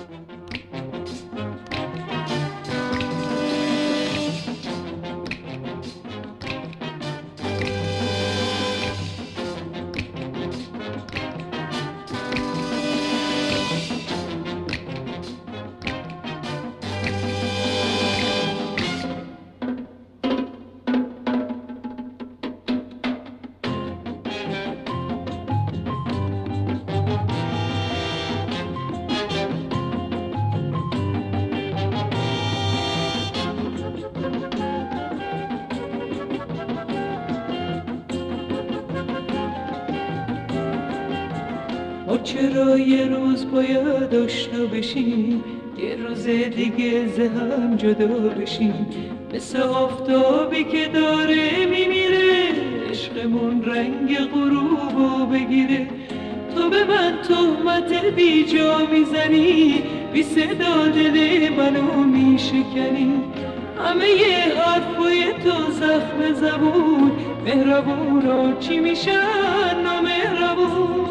ما چرا یه روز باید آشنا بشیم، یه روز دیگه ز هم جدا بشیم، مثل آفتابی که داره میمیره، عشقمون رنگ غروبو بگیره. تو به من تهمت بی جا میزنی، بی صدا دل منو میشکنی. همه ی حرفای تو زخم زبون، مهربونا چی میشن نامهربون.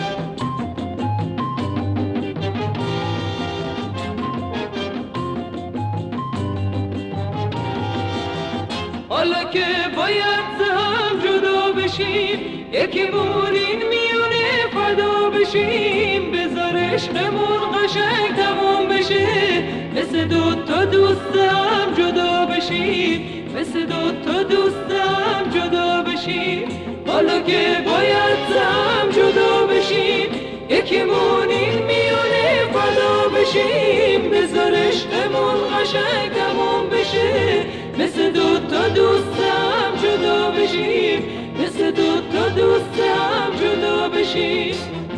حالا که باید ز هم جدا بشیم، یکیمون این میونه فدا بشیم، بذار عشقمون قشنگ تموم بشه، مثل دوتا دوست هم جدا بشیم، مثل دوتا دوست هم جدا بشیم. حالا که باید ز هم جدا بشیم، یکیمون این میونه فدا بشیم، بذار عشقمون قشنگ تموم بشه، مثل دوتا دوست هم جدا بشیم، مثل دوتا دوست هم جدا بشیم.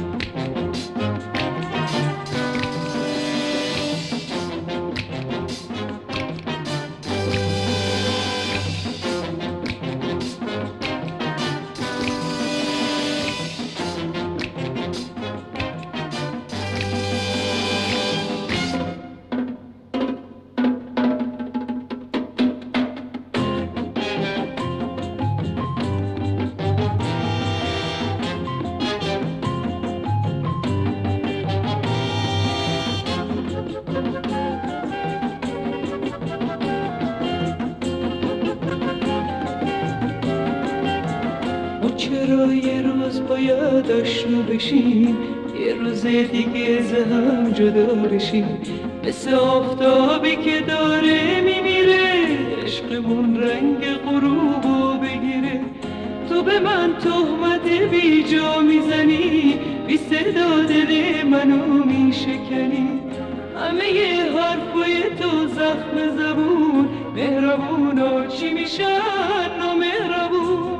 چرا یه روز باید آشنا بشیم، یه روز دیگه ز هم جدا بشیم، مثل آفتابی که داره میمیره، عشقمون رنگ غروبو بگیره. تو به من تهمت بی جا میزنی، بی صدا دل منو میشکنی. همه ی حرفای تو زخم زبون، مهربونا چی میشن نامهربون.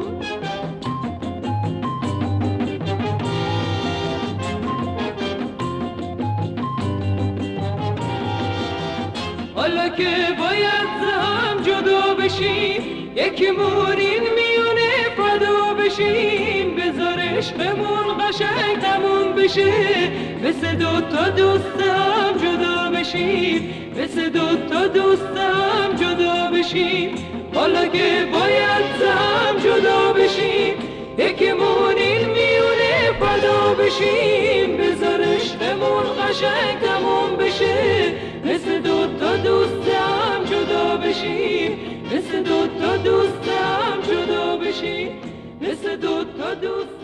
حالا که باید ز هم جدا بشیم، یکیمون این میونه فدا بشیم، بذار عشقمون قشنگ تموم بشه، مثل دوتا دوست هم جدا بشیم، مثل دوتا دوست هم جدا بشیم. حالا که باید ز هم جدا بشیم، یکیمون این میونه فدا بشیم، بذار عشقمون قشنگ تموم بشه، مثل دوتا دوست هم جدا بشیم، مثل دوتا دوست هم جدا بشیم، مثل دوتا دوست